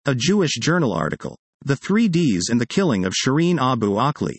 A Jewish Journal article. The 3Ds and the killing of Shireen Abu Akleh.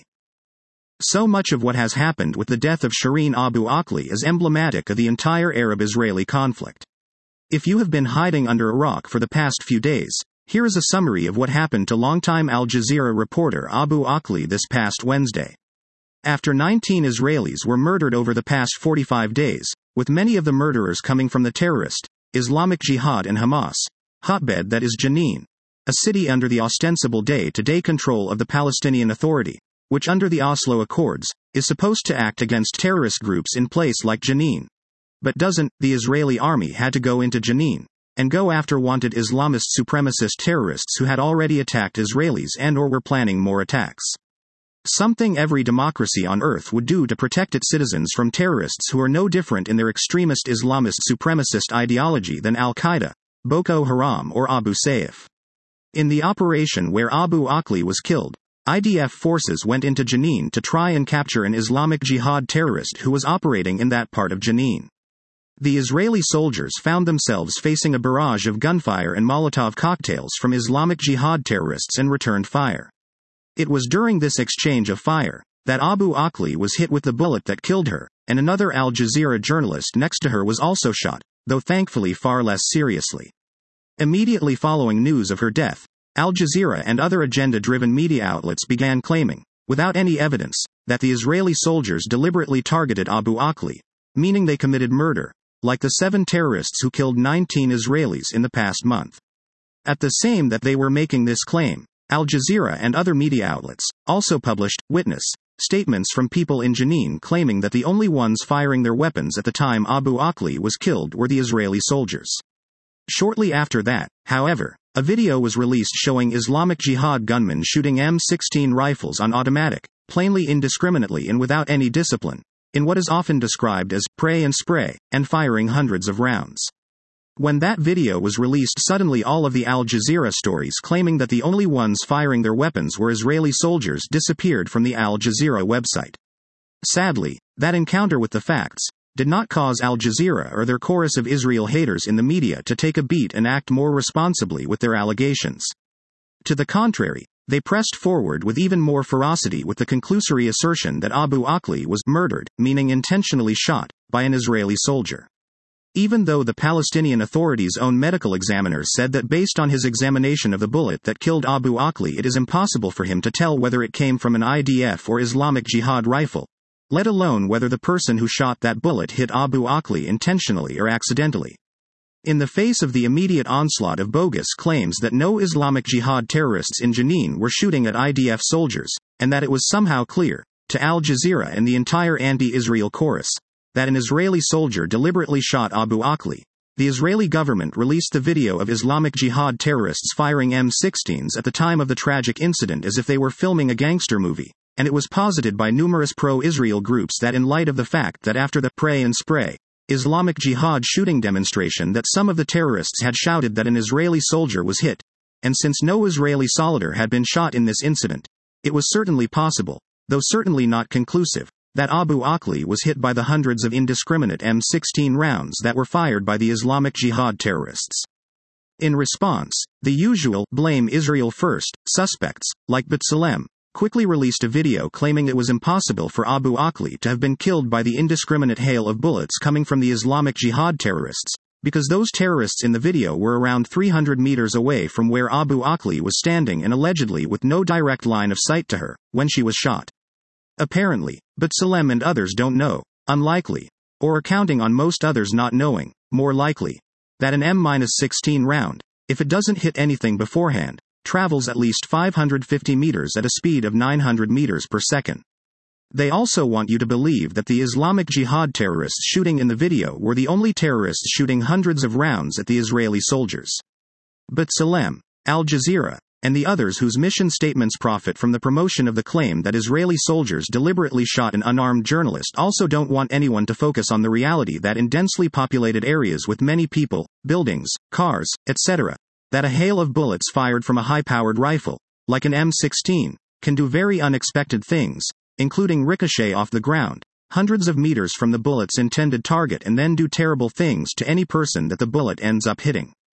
So much of what has happened with the death of Shireen Abu Akleh is emblematic of the entire Arab-Israeli conflict. If you have been hiding under a rock for the past few days, here is a summary of what happened to longtime Al Jazeera reporter Abu Akleh this past Wednesday. After 19 Israelis were murdered over the past 45 days, with many of the murderers coming from the terrorist, Islamic Jihad and Hamas, hotbed that is Jenin, a city under the ostensible day-to-day control of the Palestinian Authority, which under the Oslo Accords, is supposed to act against terrorist groups in place like Jenin. But doesn't. The Israeli army had to go into Jenin, and go after wanted Islamist supremacist terrorists who had already attacked Israelis and/or were planning more attacks. Something every democracy on earth would do to protect its citizens from terrorists who are no different in their extremist Islamist supremacist ideology than Al-Qaeda, Boko Haram or Abu Sayyaf. In the operation where Abu Akleh was killed, IDF forces went into Jenin to try and capture an Islamic Jihad terrorist who was operating in that part of Jenin. The Israeli soldiers found themselves facing a barrage of gunfire and Molotov cocktails from Islamic Jihad terrorists and returned fire. It was during this exchange of fire that Abu Akleh was hit with the bullet that killed her, and another Al Jazeera journalist next to her was also shot, though thankfully far less seriously. Immediately following news of her death, Al Jazeera and other agenda-driven media outlets began claiming, without any evidence, that the Israeli soldiers deliberately targeted Abu Akleh, meaning they committed murder, like the 7 terrorists who killed 19 Israelis in the past month. At the same that they were making this claim, Al Jazeera and other media outlets also published witness statements from people in Jenin claiming that the only ones firing their weapons at the time Abu Akleh was killed were the Israeli soldiers. Shortly after that, however, a video was released showing Islamic Jihad gunmen shooting M16 rifles on automatic, plainly indiscriminately and without any discipline, in what is often described as pray and spray, and firing hundreds of rounds. When that video was released, suddenly all of the Al Jazeera stories claiming that the only ones firing their weapons were Israeli soldiers disappeared from the Al Jazeera website. Sadly, that encounter with the facts did not cause Al Jazeera or their chorus of Israel haters in the media to take a beat and act more responsibly with their allegations. To the contrary, they pressed forward with even more ferocity with the conclusory assertion that Abu Akleh was murdered, meaning intentionally shot, by an Israeli soldier. Even though the Palestinian Authority's own medical examiners said that based on his examination of the bullet that killed Abu Akleh it is impossible for him to tell whether it came from an IDF or Islamic Jihad rifle, let alone whether the person who shot that bullet hit Abu Akleh intentionally or accidentally. In the face of the immediate onslaught of bogus claims that no Islamic Jihad terrorists in Jenin were shooting at IDF soldiers, and that it was somehow clear, to Al Jazeera and the entire anti-Israel chorus, that an Israeli soldier deliberately shot Abu Akleh, the Israeli government released the video of Islamic Jihad terrorists firing M16s at the time of the tragic incident as if they were filming a gangster movie, and it was posited by numerous pro-Israel groups that in light of the fact that after the pray and spray Islamic Jihad shooting demonstration that some of the terrorists had shouted that an Israeli soldier was hit, and since no Israeli soldier had been shot in this incident, it was certainly possible, though certainly not conclusive, that Abu Akleh was hit by the hundreds of indiscriminate M16 rounds that were fired by the Islamic Jihad terrorists. In response, the usual blame Israel first suspects, like B'Tselem, quickly released a video claiming it was impossible for Abu Akleh to have been killed by the indiscriminate hail of bullets coming from the Islamic Jihad terrorists, because those terrorists in the video were around 300 meters away from where Abu Akleh was standing and allegedly with no direct line of sight to her, when she was shot. Apparently, B'Tselem and others don't know, unlikely, or are counting on most others not knowing, more likely, that an M-16 round, if it doesn't hit anything beforehand, travels at least 550 meters at a speed of 900 meters per second. They also want you to believe that the Islamic Jihad terrorists shooting in the video were the only terrorists shooting hundreds of rounds at the Israeli soldiers. B'Tselem, Al Jazeera, and the others whose mission statements profit from the promotion of the claim that Israeli soldiers deliberately shot an unarmed journalist also don't want anyone to focus on the reality that in densely populated areas with many people, buildings, cars, etc., that a hail of bullets fired from a high-powered rifle, like an M16, can do very unexpected things, including ricochet off the ground, hundreds of meters from the bullet's intended target and then do terrible things to any person that the bullet ends up hitting.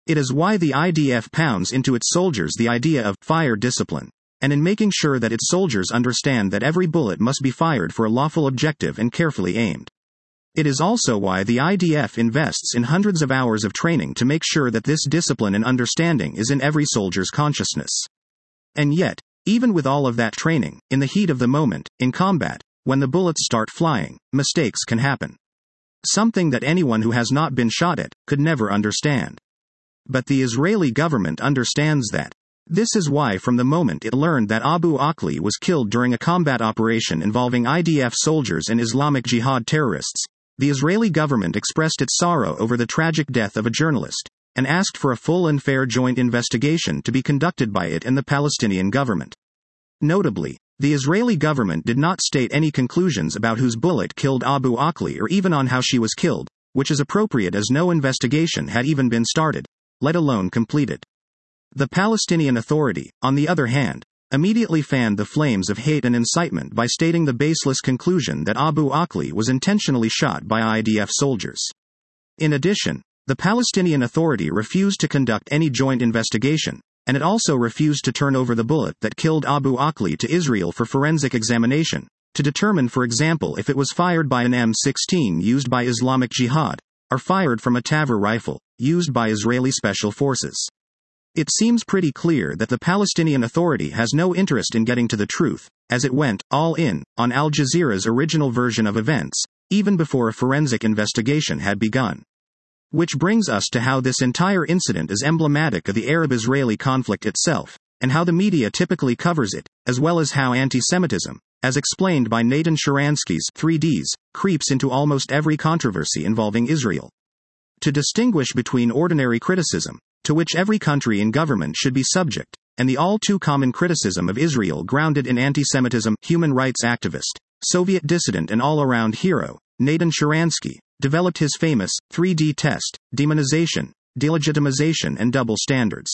It is why the IDF pounds into its soldiers the idea of fire discipline, and in making sure that its soldiers understand that every bullet must be fired for a lawful objective and carefully aimed. It is also why the IDF invests in hundreds of hours of training to make sure that this discipline and understanding is in every soldier's consciousness. And yet, even with all of that training, in the heat of the moment, in combat, when the bullets start flying, mistakes can happen. Something that anyone who has not been shot at could never understand. But the Israeli government understands that. This is why from the moment it learned that Abu Akli was killed during a combat operation involving IDF soldiers and Islamic Jihad terrorists, the Israeli government expressed its sorrow over the tragic death of a journalist, and asked for a full and fair joint investigation to be conducted by it and the Palestinian government. Notably, the Israeli government did not state any conclusions about whose bullet killed Abu Akli or even on how she was killed, which is appropriate as no investigation had even been started, let alone completed. The Palestinian Authority, on the other hand, immediately fanned the flames of hate and incitement by stating the baseless conclusion that Abu Akli was intentionally shot by IDF soldiers. In addition, the Palestinian Authority refused to conduct any joint investigation, and it also refused to turn over the bullet that killed Abu Akli to Israel for forensic examination, to determine, for example, if it was fired by an M16 used by Islamic Jihad, or fired from a Tavor rifle, used by Israeli Special Forces. It seems pretty clear that the Palestinian Authority has no interest in getting to the truth, as it went all in on Al Jazeera's original version of events, even before a forensic investigation had begun. Which brings us to how this entire incident is emblematic of the Arab-Israeli conflict itself, and how the media typically covers it, as well as how anti-Semitism, as explained by Natan Sharansky's 3Ds, creeps into almost every controversy involving Israel. To distinguish between ordinary criticism, to which every country and government should be subject, and the all-too-common criticism of Israel grounded in anti-Semitism, human rights activist, Soviet dissident and all-around hero, Natan Sharansky, developed his famous 3D test: demonization, delegitimization and double standards.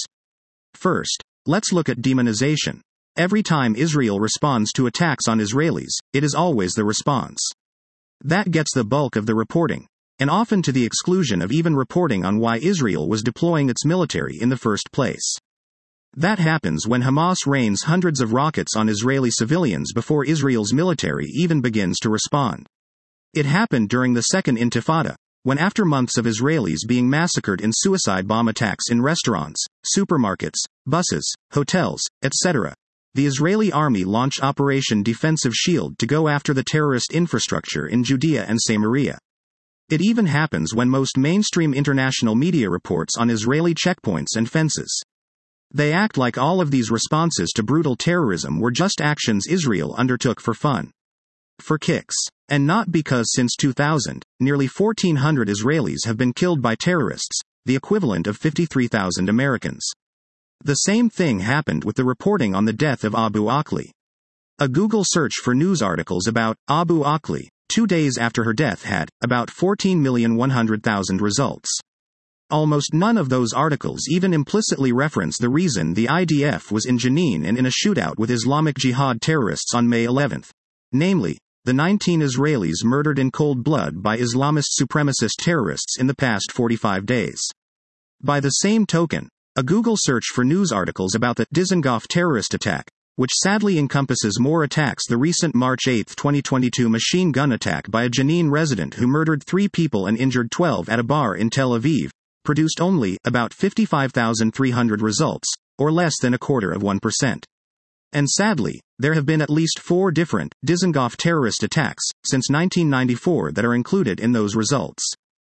First, let's look at demonization. Every time Israel responds to attacks on Israelis, it is always the response that gets the bulk of the reporting, and often to the exclusion of even reporting on why Israel was deploying its military in the first place. That happens when Hamas rains hundreds of rockets on Israeli civilians before Israel's military even begins to respond. It happened during the Second Intifada, when after months of Israelis being massacred in suicide bomb attacks in restaurants, supermarkets, buses, hotels, etc., the Israeli army launched Operation Defensive Shield to go after the terrorist infrastructure in Judea and Samaria. It even happens when most mainstream international media reports on Israeli checkpoints and fences. They act like all of these responses to brutal terrorism were just actions Israel undertook for fun. For kicks. And not because since 2000, nearly 1,400 Israelis have been killed by terrorists, the equivalent of 53,000 Americans. The same thing happened with the reporting on the death of Abu Akli. A Google search for news articles about Abu Akli, 2 days after her death had about 14,100,000 results. Almost none of those articles even implicitly reference the reason the IDF was in Jenin and in a shootout with Islamic Jihad terrorists on May 11, namely, the 19 Israelis murdered in cold blood by Islamist supremacist terrorists in the past 45 days. By the same token, a Google search for news articles about the Dizengoff terrorist attack, which sadly encompasses more attacks, the recent March 8, 2022 machine gun attack by a Jenin resident who murdered 3 people and injured 12 at a bar in Tel Aviv, produced only about 55,300 results, or less than 0.25%. And sadly, there have been at least 4 different Dizengoff terrorist attacks since 1994 that are included in those results.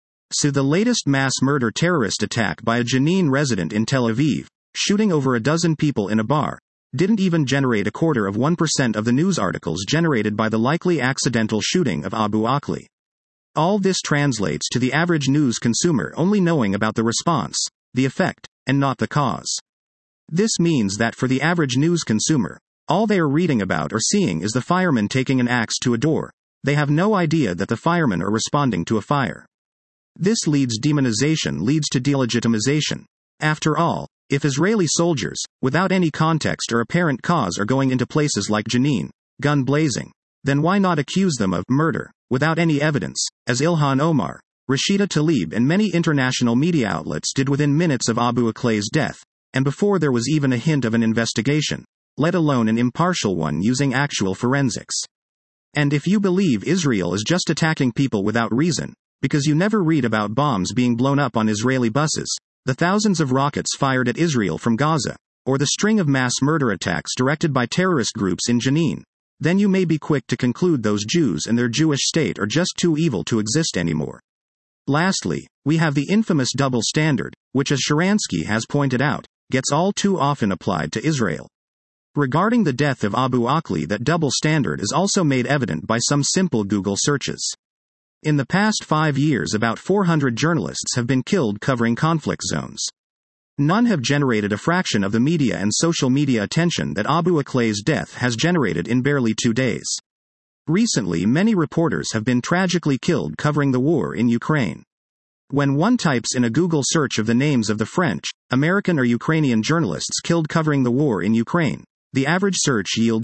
So the latest mass murder terrorist attack by a Jenin resident in Tel Aviv, shooting over a dozen people in a bar, didn't even generate 0.25% of the news articles generated by the likely accidental shooting of Abu Akli. All this translates to the average news consumer only knowing about the response, the effect, and not the cause. This means that for the average news consumer, all they are reading about or seeing is the fireman taking an axe to a door. They have no idea that the firemen are responding to a fire. This demonization leads to delegitimization. After all, if Israeli soldiers, without any context or apparent cause, are going into places like Jenin, gun blazing, then why not accuse them of murder, without any evidence, as Ilhan Omar, Rashida Tlaib and many international media outlets did within minutes of Abu Akleh's death, and before there was even a hint of an investigation, let alone an impartial one using actual forensics. And if you believe Israel is just attacking people without reason, because you never read about bombs being blown up on Israeli buses, the thousands of rockets fired at Israel from Gaza, or the string of mass murder attacks directed by terrorist groups in Jenin, then you may be quick to conclude those Jews and their Jewish state are just too evil to exist anymore. Lastly, we have the infamous double standard, which, as Sharansky has pointed out, gets all too often applied to Israel. Regarding the death of Abu Akleh, that double standard is also made evident by some simple Google searches. In the past 5 years, about 400 journalists have been killed covering conflict zones. None have generated a fraction of the media and social media attention that Abu Akleh's death has generated in barely 2 days. Recently, many reporters have been tragically killed covering the war in Ukraine. When one types in a Google search of the names of the French, American, or Ukrainian journalists killed covering the war in Ukraine, the average search yields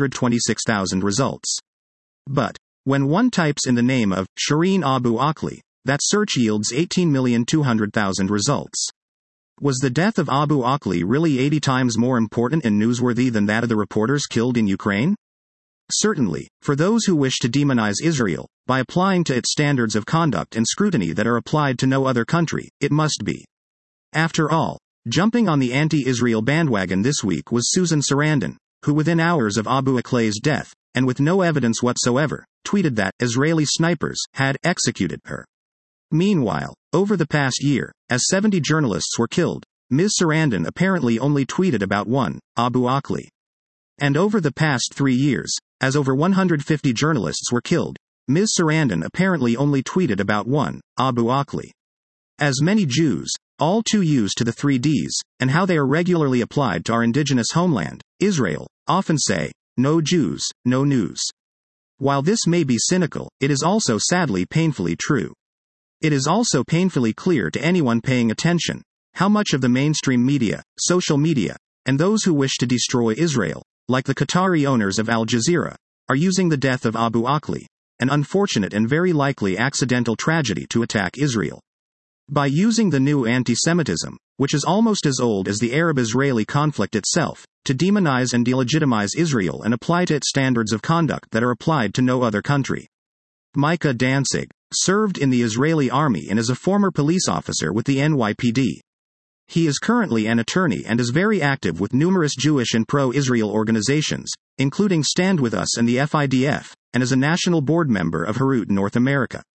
226,000 results. But when one types in the name of Shireen Abu Akleh, that search yields 18,200,000 results. Was the death of Abu Akleh really 80 times more important and newsworthy than that of the reporters killed in Ukraine? Certainly, for those who wish to demonize Israel, by applying to it standards of conduct and scrutiny that are applied to no other country, it must be. After all, jumping on the anti-Israel bandwagon this week was Susan Sarandon, who within hours of Abu Akleh's death, and with no evidence whatsoever, tweeted that Israeli snipers had executed her. Meanwhile, over the past year, as 70 journalists were killed, Ms. Sarandon apparently only tweeted about one, Abu Akleh. And over the past 3 years, as over 150 journalists were killed, Ms. Sarandon apparently only tweeted about one, Abu Akleh. As many Jews, all too used to the 3 Ds, and how they are regularly applied to our indigenous homeland, Israel, often say, no Jews, no news. While this may be cynical, it is also sadly painfully true. It is also painfully clear to anyone paying attention, how much of the mainstream media, social media, and those who wish to destroy Israel, like the Qatari owners of Al Jazeera, are using the death of Abu Akleh, an unfortunate and very likely accidental tragedy, to attack Israel. By using the new anti-Semitism, which is almost as old as the Arab-Israeli conflict itself, to demonize and delegitimize Israel and apply to it standards of conduct that are applied to no other country. Micah Danzig served in the Israeli army and is a former police officer with the NYPD. He is currently an attorney and is very active with numerous Jewish and pro-Israel organizations, including Stand With Us and the FIDF, and is a national board member of Herut North America.